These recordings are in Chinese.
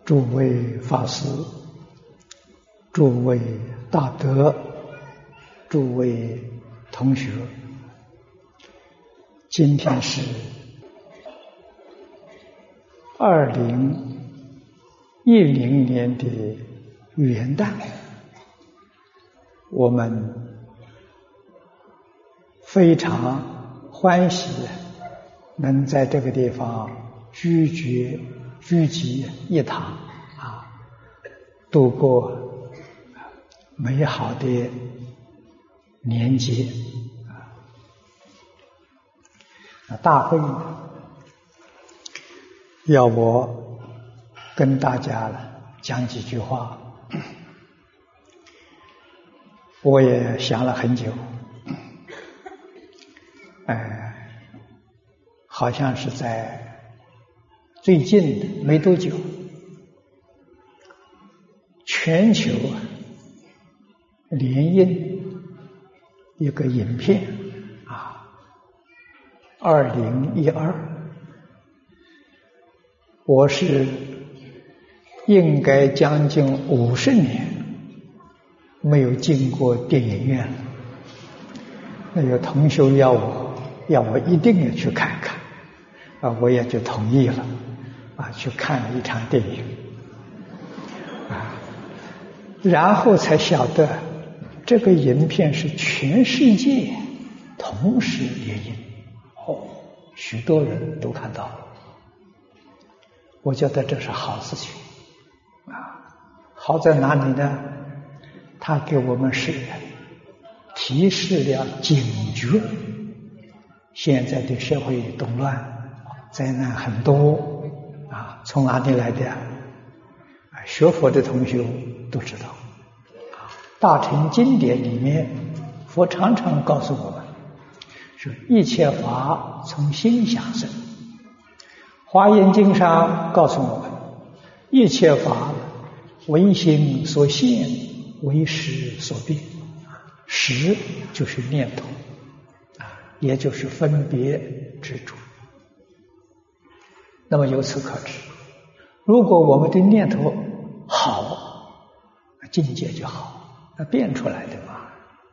诸位法师、诸位大德、诸位同学，今天是2010年的元旦，我们非常欢喜能在这个地方聚集一堂度过美好的年节。大会要我跟大家讲几句话，我也想了很久，好像是在最近的没多久，全球联映一个影片2012，我是应该将近50年没有进过电影院了。那有同学要我一定要去看看，我也就同意了，去看了一场电影，然后才晓得这个影片是全世界同时联映，许多人都看到了。我觉得这是好事情好在哪里呢？它给我们世人提示了警觉，现在的社会动乱，灾难很多从哪里来的学佛的同学都知道，大乘经典里面佛常常告诉我们说一切法从心想生，华严经上告诉我们一切法唯心所现，唯识所变。识就是念头也就是分别执着。那么由此可知，如果我们的念头好，境界就好，那变出来的嘛。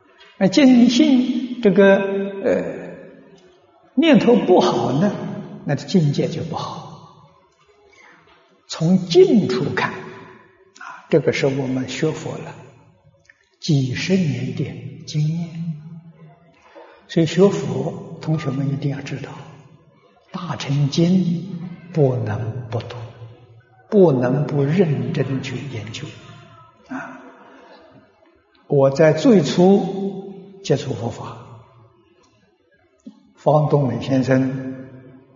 这个念头不好呢，那境界就不好。从近处看这个是我们学佛了几十年的经验，所以学佛同学们一定要知道，大乘经不能不读，不能不认真去研究我在最初接触佛法，方东美先生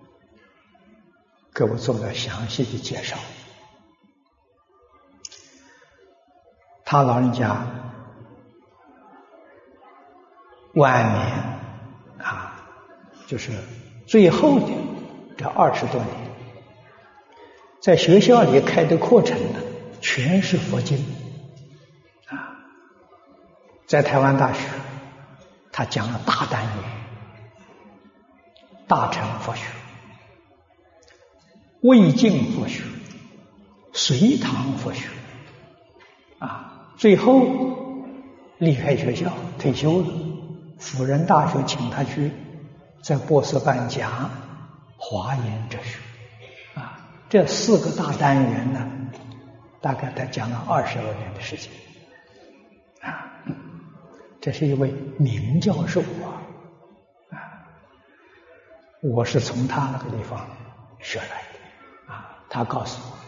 给我做了详细的介绍。他老人家晚年就是最后的这20多年，在学校里开的课程呢，全是佛经在台湾大学他讲了大单元，大乘佛学、魏晋佛学、隋唐佛学最后离开学校退休了，辅仁大学请他去在博士班讲华严哲学这4个大单元呢，大概他讲了20多年的时间这是一位名教授我是从他那个地方学来的他告诉我，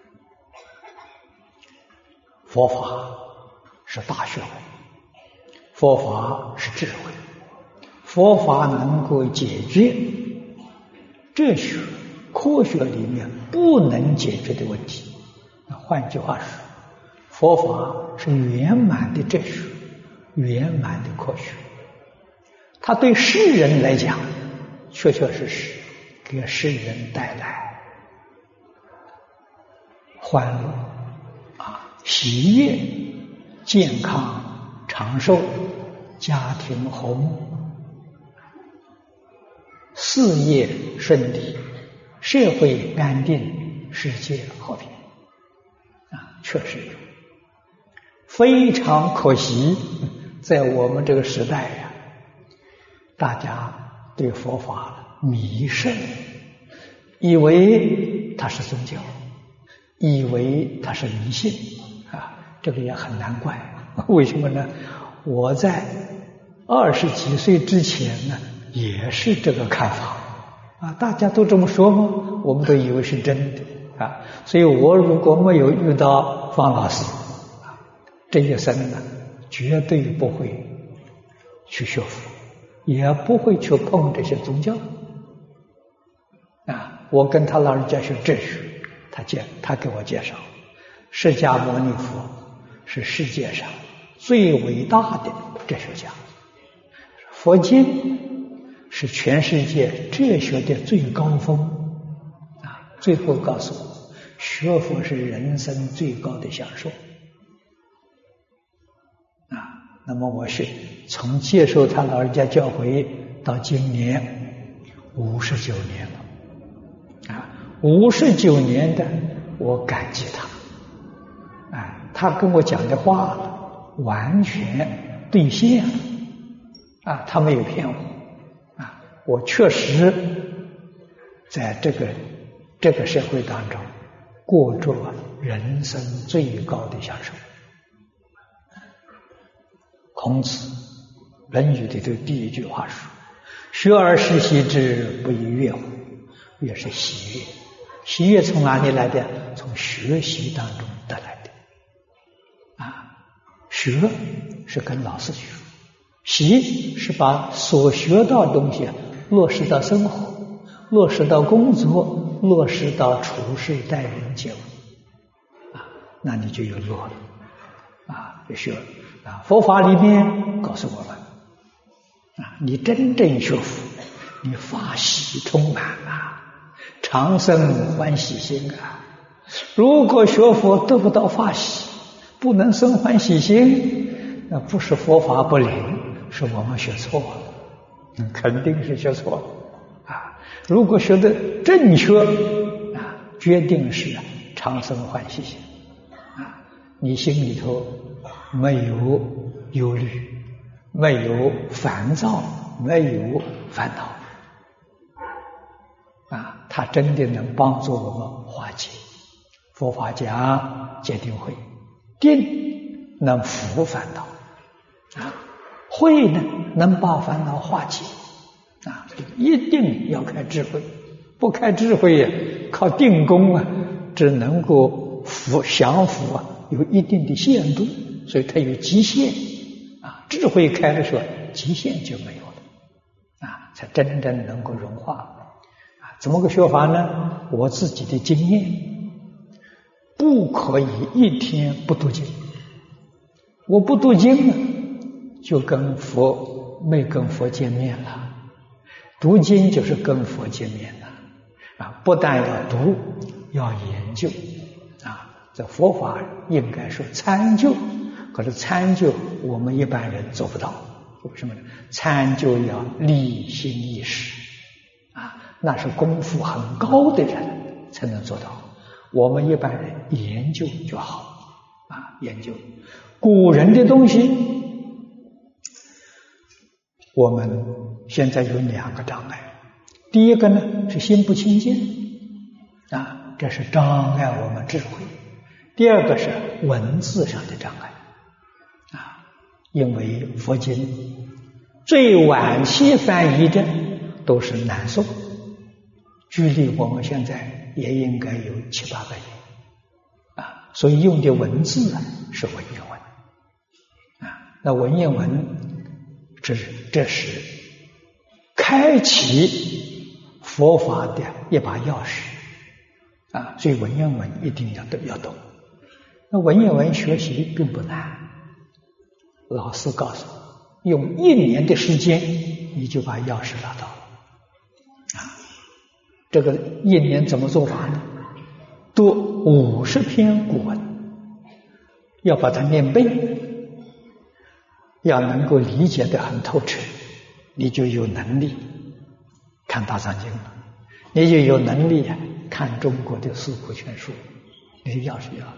佛法是大学问，佛法是智慧，佛法能够解决哲学、科学里面不能解决的问题。换句话说，佛法是圆满的哲学，圆满的科学，它对世人来讲确确实实给世人带来欢乐喜悦、健康、长寿、家庭和睦、事业顺利、社会安定、世界和平确实有。非常可惜，在我们这个时代呀，大家对佛法迷甚，以为它是宗教，以为它是迷信啊，这个也很难怪。为什么呢？我在20几岁之前呢，也是这个看法啊，大家都这么说吗？我们都以为是真的啊，所以我如果没有遇到方老师啊，这一生呢，绝对不会去学佛，也不会去碰这些宗教啊。我跟他老人家学哲学，他给我介绍，释迦牟尼佛是世界上最伟大的哲学家，佛经是全世界哲学的最高峰啊！最后告诉我，学佛是人生最高的享受啊！那么我是从接受他老人家教诲到今年59年了啊！59年的我感激他啊！他跟我讲的话完全兑现了啊！他没有骗我啊！我确实在这个社会当中过着人生最高的享受。孔子《论语》里头第一句话说：“学而时习之，不亦说乎？”乐是喜悦，喜悦从哪里来的？从学习当中得来的啊！学是跟老师学，习是把所学到的东西落实到生活，落实到工作，落实到处事待人接物啊，那你就有乐了啊！就学啊，佛法里面告诉我们啊，你真正学佛，你法喜充满啊，常生欢喜心啊。如果学佛得不到法喜，不能生欢喜心，那不是佛法不灵，是我们学错了，肯定是学错了啊！如果学的正确啊，决定是常生欢喜心啊，你心里头没有忧虑，没有烦躁，没有烦恼啊，它真的能帮助我们化解。佛法讲戒定慧，定能伏烦恼啊，慧呢能把烦恼化解啊，一定要开智慧，不开智慧呀，靠定功啊，只能够降伏啊，有一定的限度，所以它有极限啊。智慧开的时候，极限就没有了啊，才真正能够融化啊。怎么个学法呢？我自己的经验，不可以一天不读经。我不读经呢，就没跟佛见面了。读经就是跟佛见面了啊！不但要读，要研究啊。这佛法应该说参究，可是参究我们一般人做不到。为什么呢？参究要立心意识啊，那是功夫很高的人才能做到。我们一般人研究就好啊，研究古人的东西。我们现在有2个障碍，第一个呢是心不清净啊，这是障碍我们智慧；第二个是文字上的障碍啊，因为佛经最晚期翻译的都是南宋，距离我们现在也应该有700-800年啊，所以用的文字是文言文啊。那文言文这是开启佛法的一把钥匙啊，所以文言文一定要懂。那文言文学习并不难，老师告诉我，用1年的时间你就把钥匙拿到了啊。这个1年怎么做法呢？读50篇古文，要把它念背，要能够理解得很透彻，你就有能力看大藏经了，你就有能力看中国的四库全书，你要是要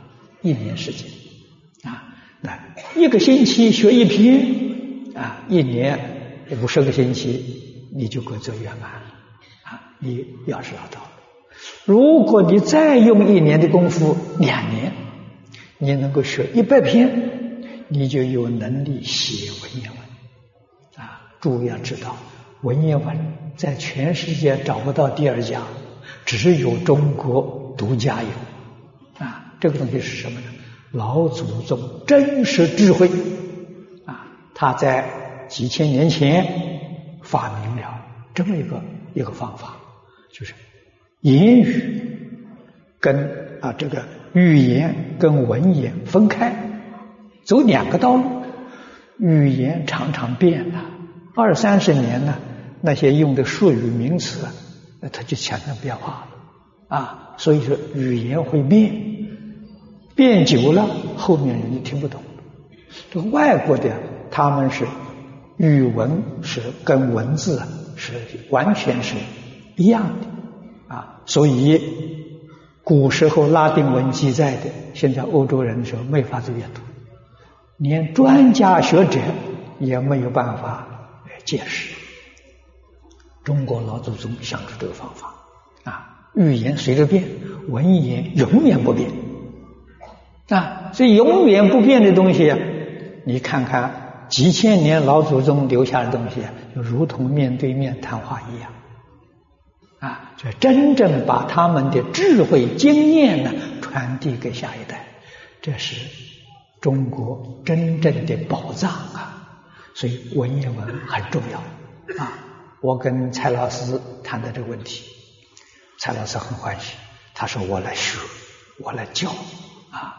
1年时间啊。那1个星期学1篇啊，1年50个星期，你就可做圆满了啊！你要是要到了，如果你再用1年的功夫，2年，你能够学100篇，你就有能力写文言文啊！诸位要知道，文言文在全世界找不到第2家，只有中国独家有啊！这个东西是什么呢？老祖宗真实智慧啊！他在几千年前发明了这么一个方法，就是言语跟这个语言跟文言分开，走2个道路。语言常常变了，20-30年呢，那些用的术语名词，它就产生变化了啊。所以说语言会变久了，后面人就听不懂。这个外国的他们是语文是跟文字是完全是一样的啊，所以古时候拉丁文记载的，现在欧洲人说没法子阅读，连专家学者也没有办法解释。中国老祖宗想出这个方法啊，语言随着变，文言永远不变啊，所以永远不变的东西啊，你看看几千年老祖宗留下的东西，就如同面对面谈话一样啊，就真正把他们的智慧经验呢传递给下一代，这是中国真正的宝藏啊！所以文言文很重要啊！我跟蔡老师谈的这个问题，蔡老师很欢喜，他说我来学，我来教啊！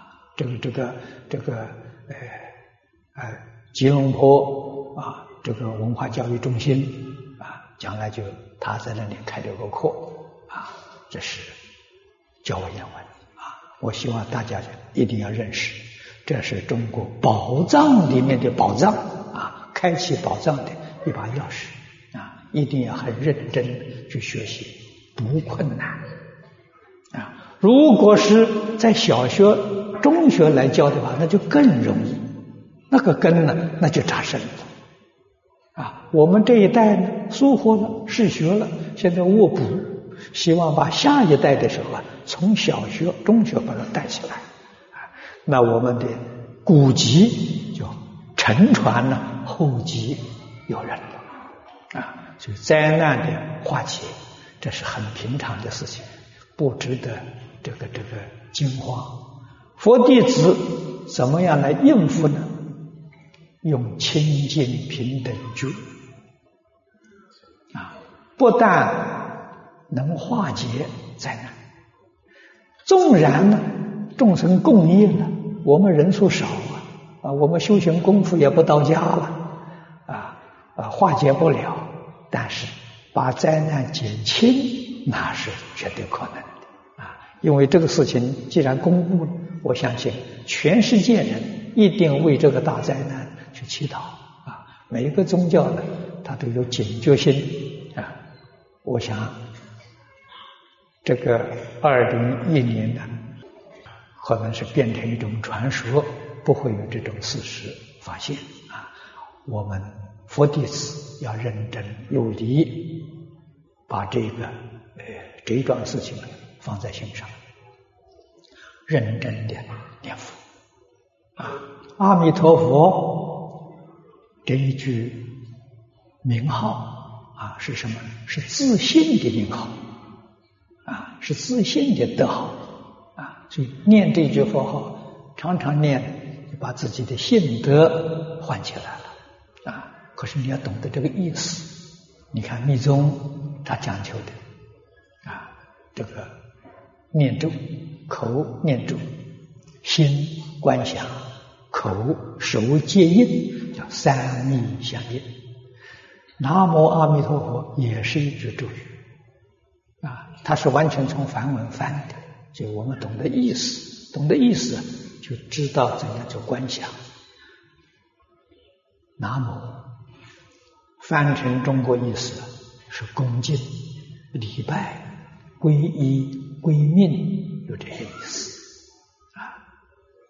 吉隆坡啊，这个文化教育中心啊，将来就他在那里开了个课啊，这是教文言文啊！我希望大家一定要认识，这是中国宝藏里面的宝藏啊，开启宝藏的一把钥匙啊！一定要很认真去学习，不困难啊！如果是在小学、中学来教的话，那就更容易，那个根呢，那就扎深了啊！我们这一代呢，疏忽了，试学了，现在卧补，希望把下一代的时候啊，从小学、中学把它带起来啊，那我们的古籍就承传了，后继有人了啊！所以灾难的化解，这是很平常的事情，不值得这个惊慌。佛弟子怎么样来应付呢？用清净平等觉啊，不但能化解灾难，纵然呢众生共业了，我们人数少啊，我们修行功夫也不到家了化解不了，但是把灾难减轻，那是绝对可能的啊！因为这个事情既然公布了，我相信全世界人一定为这个大灾难去祈祷啊！每一个宗教呢，它都有警觉心啊！我想这个2010年呢，可能是变成一种传说，不会有这种事实发现啊！我们佛弟子要认真有理，把这一桩事情放在心上，认真的念佛啊！阿弥陀佛这一句名号啊，是什么？是自信的名号啊，是自信的德号啊！所以念这句佛号，常常念，就把自己的信德唤起来了啊！可是你要懂得这个意思。你看密宗他讲求的啊，这个念咒，口念咒，心观想，口手接印，叫三密相应。南无阿弥陀佛也是一句咒语啊，它是完全从梵文翻的，所以我们懂得意思，就知道怎样去观想。南无翻成中国意思是恭敬、礼拜、皈依、归命，有这些意思啊。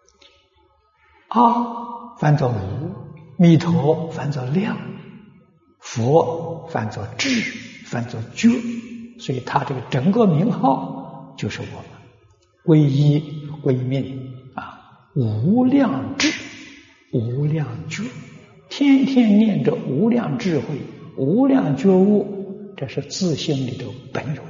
阿翻作无，弥陀翻作量，佛翻作智，翻作觉，所以他这个整个名号就是我们皈依归命无量智、无量觉，天天念着无量智慧、无量觉悟，这是自性里头本有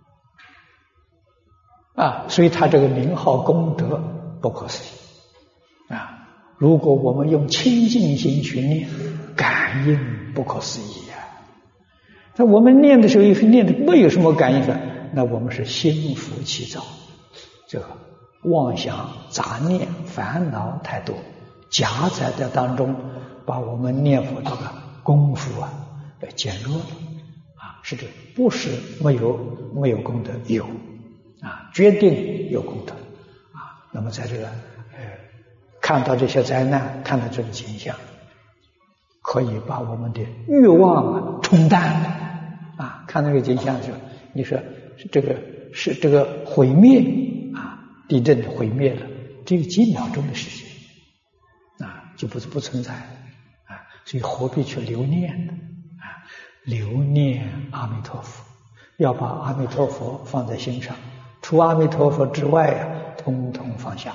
的所以他这个名号功德不可思议如果我们用清净心去念，感应不可思议那我们念的时候念的没有什么感应的，那我们是心浮气躁，这个妄想杂念烦恼太多，夹在这当中，把我们念佛这个功夫减弱了是这不是没有功德，有决定有功德那么在这个看到这些灾难，看到这个景象，可以把我们的欲望冲淡看那个景象就你说这个毁灭地震毁灭了，这个几秒钟的事情就不存在所以何必去留念呢留念阿弥陀佛，要把阿弥陀佛放在心上，除阿弥陀佛之外通通放下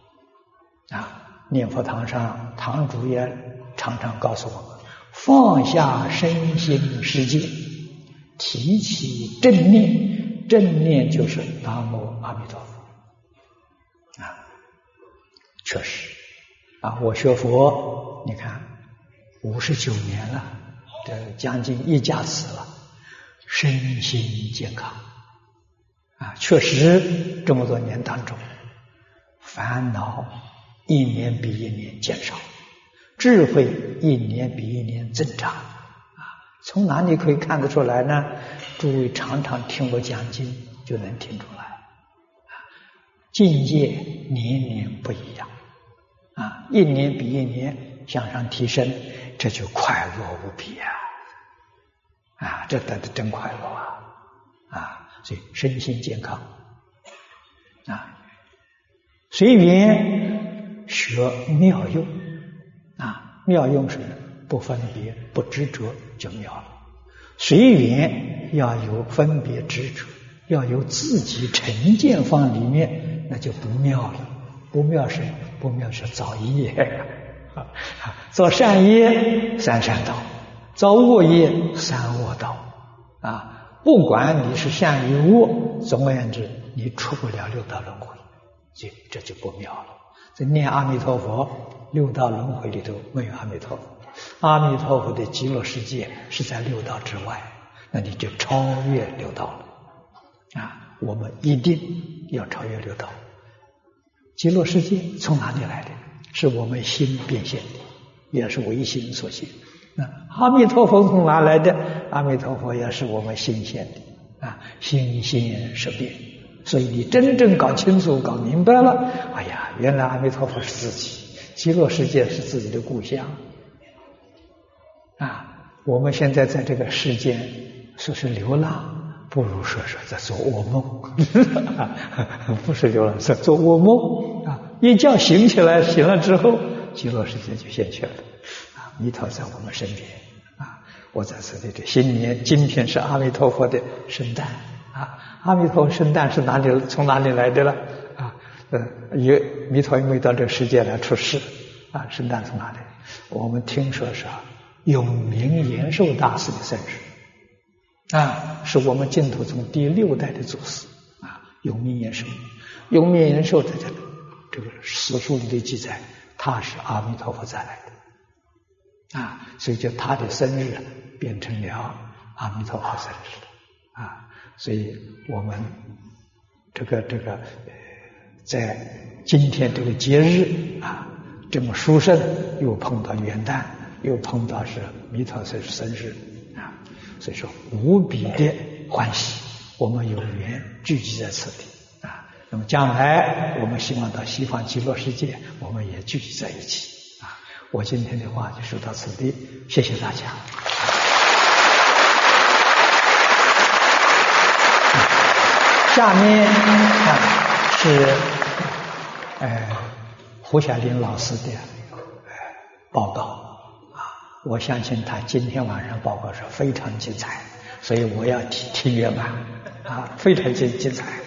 念佛堂上堂主也常常告诉我们，放下身心世界，提起正念，正念就是南无阿弥陀佛确实我学佛你看59年了，这将近一甲子了，身心健康确实这么多年当中，烦恼一年比一年减少，智慧一年比一年增长从哪里可以看得出来呢？诸位常常听我讲经就能听出来境界年年不一样一年比一年向上提升，这就快乐无比这得的真快乐所以身心健康随缘学妙用妙用是不分别不执着就妙了，随缘要有分别执着，要有自己成见放里面，那就不妙了。不妙是造业做善业三善道，造恶业三恶道不管你是善与恶，总而言之你出不了六道轮回，这就不妙了。这念阿弥陀佛，六道轮回里头没有阿弥陀佛，阿弥陀佛的极乐世界是在六道之外，那你就超越六道了我们一定要超越六道。极乐世界从哪里来的？是我们心变现的，也是唯心所现。那阿弥陀佛从哪来的？阿弥陀佛也是我们心现的心现识变。所以你真正搞清楚搞明白了，哎呀，原来阿弥陀佛是自己，极乐世界是自己的故乡我们现在在这个世间说是流浪，不如说在做噩梦不是流浪，是做噩梦一觉醒起来，醒了之后极乐世界就现前了弥陀在我们身边我在这里的新年今天是阿弥陀佛的圣诞阿弥陀圣诞是从哪里来的了弥陀没到这个世界来出世圣诞从哪里？我们听说是永明延寿大师的生日是我们净土宗第6代的祖师永明延寿。永明延寿在这个史书里的记载，他是阿弥陀佛再来的所以就他的生日变成了阿弥陀佛生日所以我们这个在今天这个节日这么殊胜，又碰到元旦，又碰到是弥陀生日所以说无比的欢喜，我们有缘聚集在此地那么将来我们希望到西方极乐世界，我们也聚集在一起我今天的话就说到此地，谢谢大家。下面是胡晓林老师的报告啊，我相信他今天晚上报告是非常精彩，所以我要提约满啊，非常精彩。